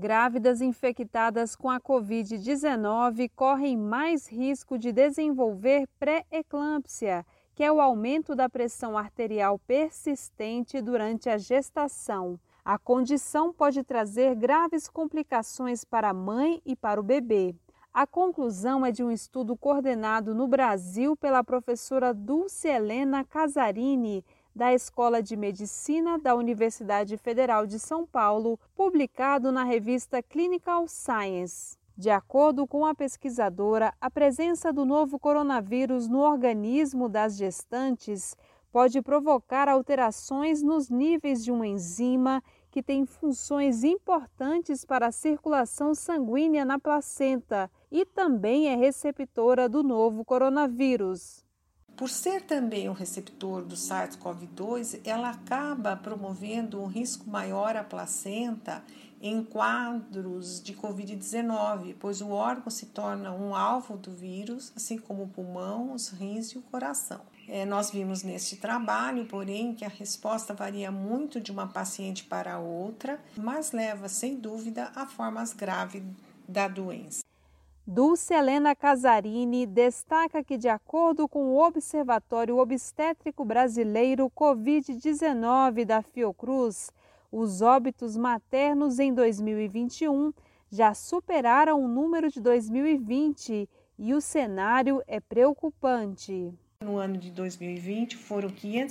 Grávidas infectadas com a Covid-19 correm mais risco de desenvolver pré-eclâmpsia, que é o aumento da pressão arterial persistente durante a gestação. A condição pode trazer graves complicações para a mãe e para o bebê. A conclusão é de um estudo coordenado no Brasil pela professora Dulce Helena Casarini, da Escola de Medicina da Universidade Federal de São Paulo, publicado na revista Clinical Science. De acordo com a pesquisadora, a presença do novo coronavírus no organismo das gestantes pode provocar alterações nos níveis de uma enzima que tem funções importantes para a circulação sanguínea na placenta e também é receptora do novo coronavírus. Por ser também um receptor do SARS-CoV-2, ela acaba promovendo um risco maior à placenta em quadros de Covid-19, pois o órgão se torna um alvo do vírus, assim como o pulmão, os rins e o coração. Nós vimos neste trabalho, porém, que a resposta varia muito de uma paciente para outra, mas leva, sem dúvida, a formas graves da doença. Dulce Helena Casarini destaca que, de acordo com o Observatório Obstétrico Brasileiro Covid-19 da Fiocruz, os óbitos maternos em 2021 já superaram o número de 2020 e o cenário é preocupante. No ano de 2020, foram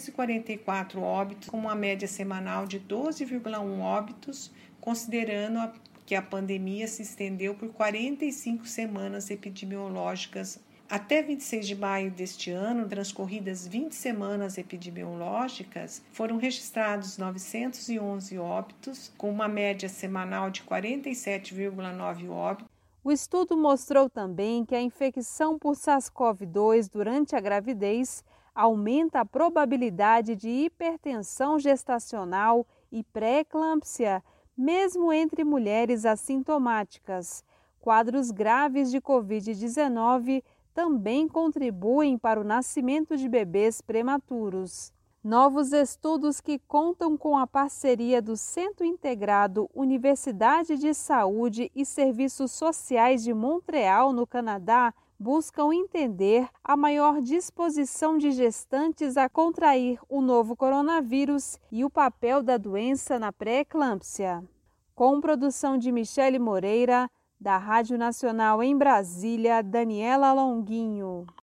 544 óbitos, com uma média semanal de 12,1 óbitos, considerando que a pandemia se estendeu por 45 semanas epidemiológicas. Até 26 de maio deste ano, transcorridas 20 semanas epidemiológicas, foram registrados 911 óbitos, com uma média semanal de 47,9 óbitos. O estudo mostrou também que a infecção por SARS-CoV-2 durante a gravidez aumenta a probabilidade de hipertensão gestacional e pré-eclâmpsia, mesmo entre mulheres assintomáticas. Quadros graves de Covid-19 também contribuem para o nascimento de bebês prematuros. Novos estudos que contam com a parceria do Centro Integrado Universidade de Saúde e Serviços Sociais de Montreal, no Canadá, buscam entender a maior disposição de gestantes a contrair o novo coronavírus e o papel da doença na pré-eclâmpsia. Com produção de Michele Moreira, da Rádio Nacional em Brasília, Daniela Longuinho.